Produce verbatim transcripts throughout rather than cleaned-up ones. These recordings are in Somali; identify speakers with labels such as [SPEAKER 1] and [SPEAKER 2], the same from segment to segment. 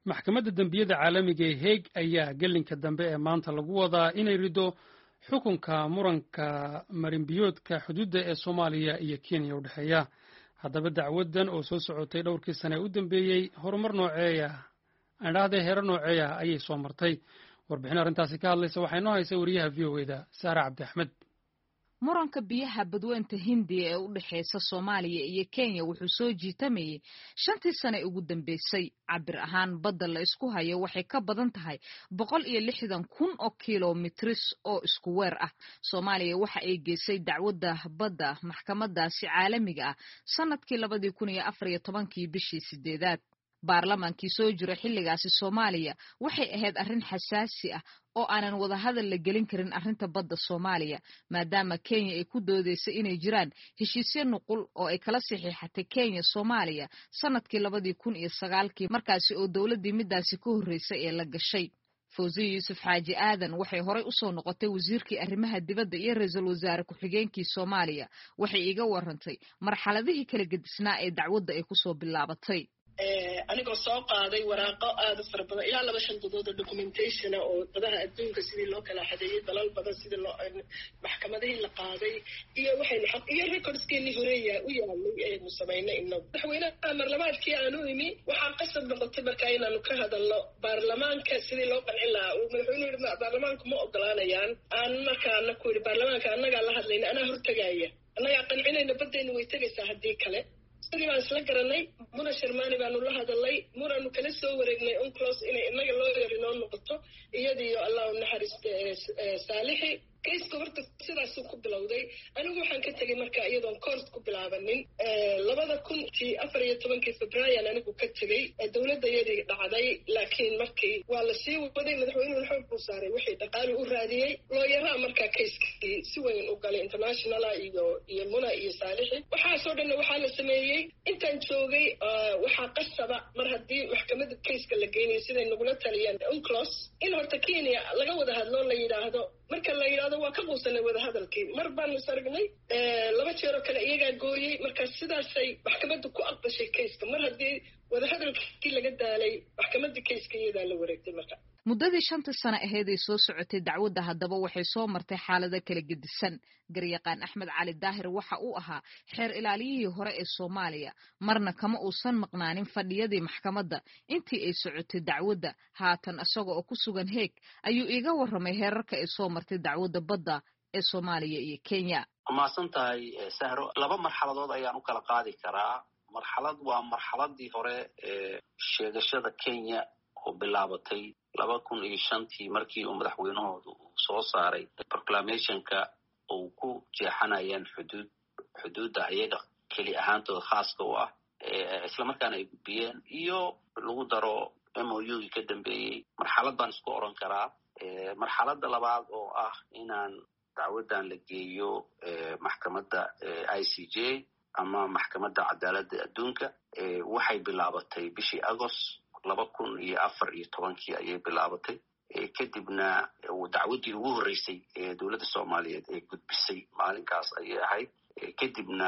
[SPEAKER 1] maxkamadda dembiyada caalamiga ee Hague ayaa gelinka dambe ee maanta lagu wadaa inay rido xukunka muranka marinbiyoodka xuduudda ee Soomaaliya iyo Kenya u dhaxeeya. Haddaba dacwadan oo soo socotay dhowrkii sane u dambeeyay horumar nooceeya andhaahday heer nooceeya ayay soo martay. Warbixin arrintaasi ka hadlaysa waxay noo haysay wariyaha V O A-da Saara Cabdi Axmed.
[SPEAKER 2] muranka biyaha badweynta Hindiya ee u dhaxeysa Soomaaliya iyo Kenya wuxuu soo jiitamayay shantii sane ugu dambeysay. cabir ahaan badda la isku hayo waxay ka badan tahay boqol iyo lixdan kun oo kiiloomitris oo isku weer ah. Soomaaliya waxa ay geysay dacwadda badda maxkamadaasi caalamiga ah sanadkii labadii kun iyo afar iyo tobankii bishii sideedaad. baarlamaankii soo jira xilligaasi Soomaaliya waxay ahayd arrin xasaasi ah oo aanan wada hadal la gelin karin arrinta badda Soomaaliya maadaama Kenya ay ku doodeysay inay jiraan heshiisyo nuqul oo ay kala saxiixatay Kenya Soomaaliya sanadkii labadii kun iyo sagaalkii markaasi oo dawladdii midaasi ka horreysay ee la gashay. Fawziya Yuusuf Xaaji Aadan waxay horay u soo noqotay wasiirkii arrimaha dibadda iyo ra'iisul wasaare ku-xigeenkii Soomaaliya. waxay iga warantay marxaladihii kala gedisnaa ee dacwadda ay ku soo bilaabatay.
[SPEAKER 3] anigoo soo qaaday waraaqo aad u fara badan ilaa laba shan dadood oo documentation oo dadaha adduunka sidii loo kala xadeeyay dalal badan sidii loo maxkamadihii la qaaday iyo waxaynu xaq iyo recordskeennii horeeya u yaalay aynu samaynay innagu madaxweynaha marlamaadkii aanu imi waxaa qasab noqotay markaa inaanu ka hadalno baarlamaanka sidii loo qancin lahaa uu madaxweynuhu yidhi baarlamaanku ma ogolaanayaan aan markaa ana ku yidhi baarlamaanka annagaa la hadlayna anaa hortagaaya annagaa qancinayna baddaynu way tegaysaa haddii kale sidii baan isla garanay muna sharmaani baanu la hadalnay munaanu kala soo wareegnay unclos inay inaga loo yari noo noqoto iyadiiyo allah u naxariista saalixi kayska horta sidaasuu ku bilowday. anigu waxaan ka tegey markaa iyadoon court ku bilaabanin labada kuntii afar iyo tobankii febraayan anigu ka tegey dowladda iyadii dhacday laakiin markii waa la sii waday madaxweynuhu xoog buu saaray wixii dhaqaali u raadiyey looyaraa markaa kayskii si weyn u galay internationala iyo iyo muna iyo saalixi waxaasoo dhanna waxaa la sameeyey intaan joogay waxaa qasaba mar haddii maxkamadda kayska la geynayo siday nagula taliyeen unclos in horta Kenya laga wada hadlo la yidhaahdo marka la yidhaahdo waa ka quusanay wada hadalkii mar baanu is aragnay laba jeeroo kale iyagaa gooyey markaa sidaasay maxkamadda ku aqbashay kayska mar haddii wada hadalkii laga daalay maxkamadda kayska iyadaa la wareegtay marka
[SPEAKER 2] muddadii shanta sano ahayd ay soo socotay dacwadda haddaba waxay soo martay xaalado kala gedisan. garyaqaan Axmed Cali Daahir waxa uu ahaa xeer ilaaliyihii hore ee Soomaaliya marna kama uusan maqnaanin fadhiyadii maxkamadda intii ay socotay dacwadda. haatan isaga oo ku sugan Hague ayuu iga warramay heerarka ay soo martay dacwadda badda ee Soomaaliya iyo Kenya.
[SPEAKER 4] maasan tahay Sahro, laba marxaladood ayaan u kala qaadi karaa. marxalad waa marxaladii hore ee sheegashada Kenya oo bilaabatay laba kun iyo shantii markii uu madaxweynahoodu soo saaray proclamationka uu ku jeexanayeen xuduud xuduudda iyaga keli ahaantooda khaaska u ah isla markaana ay gudbiyeen iyo lagu daro M O U ka dambeeyey. marxalad baan isku oran karaa. marxaladda labaad oo ah inaan dacwadan la geeyo maxkamadda I C J ama maxkamadda cadaaladda adduunka waxay bilaabatay bishii Agost laba kun iyo afar iyo tobankii ayay bilaabatay. kadibna dacwaddii ugu horreysay ee dowladda Soomaaliyeed ee gudbisay maalinkaas ayay ahayd. kadibna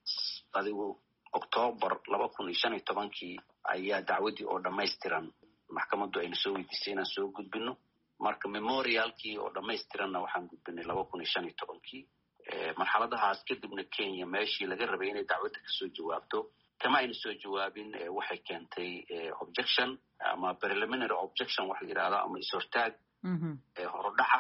[SPEAKER 4] adigu October laba kun iyo shan iyo tobankii ayaa dacwaddii oo dhammaystiran maxkamaddu ayna soo weydiisay inaan soo gudbino. marka memorialkii oo dhammaystiranna waxaan gudbinay laba kun iyo shan iyo tobankii. marxaladahaas kadibna Kenya meeshii laga rabay inay dacwadda kasoo jawaabto kama ayna soo jawaabin. waxay keentay objection ama preliminary objection waxa la yidhahdaa ama is-hortaag horodhaca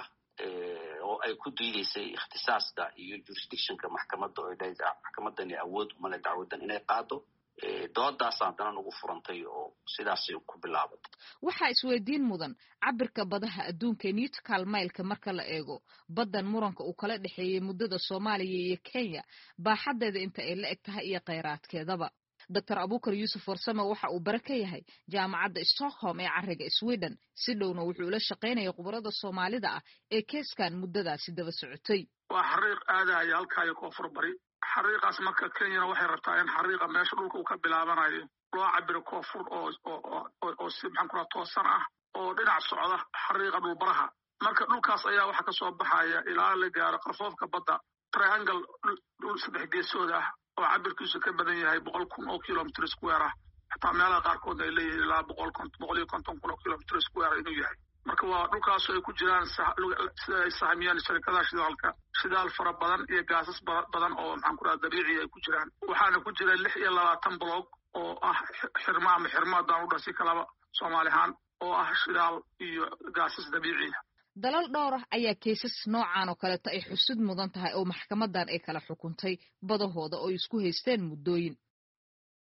[SPEAKER 4] oo ay ku diidaysay ikhtisaaska iyo jurisdictionka maxkamadda oo ay maxkamadani awood uma leh dacwaddan inay qaado. doodaas haddana nagu furantay oo sidaasay ku bilaabatay.
[SPEAKER 2] waxaa isweydiin mudan cabirka badaha adduunka nautical mile-ka marka la eego baddan muranka uu kala dhexeeyey muddada Soomaaliya iyo Kenya baaxadeeda inta ay la eg tahay iyo kheyraadkeedaba. Doctor Abukar Yusuf Warsame waxa uu bara ka yahay jaamacadda Stockholm ee cariga Sweden si dhowna wuxuu la shaqeynayay khubarada Soomaalida ah ee keeskan muddadaasi daba socotay.
[SPEAKER 5] waa xariiq aadaya halkaa iyo koonfur bari. xariiqaas marka Kenyana waxay rabtaa in xariiqa meesha dhulka uu ka bilaabanayo loo cabiro koonfur oo oo oo si maxaan ku rahaa toosan ah oo dhinac socda xariiqa dhulbaraha. marka dhulkaas ayaa waxa ka soo baxaya ilaa la gaaro qarfoofka badda triangle dhul saddex geesood ah oo cabirkiisu ka badan yahay boqol kun oo kilomitir square ah xataa meelaha qaarkood ay leeyihiin ilaa boqol boqol iyo konton kun oo kilomitr square inuu yahay marka waa dhulkaasoo ay ku jiraan sida ay sahmiyaan shirkadaha shidaalka shidaal fara badan iyo gaasas badan oo maxaan ku raha dabiici ay ku jiraan waxaana ku jira lix iyo labaatan bloog oo ah xirma ama xirma haddaan u dhasi kalaba soomaali ahaan oo ah shidaal iyo gaasas dabiiciya
[SPEAKER 2] dalal dhowr ah ayaa keesas noocan oo kaleeto ay xusud mudan tahay oo maxkamadan ay kala xukuntay badahooda oo isku haysteen muddooyin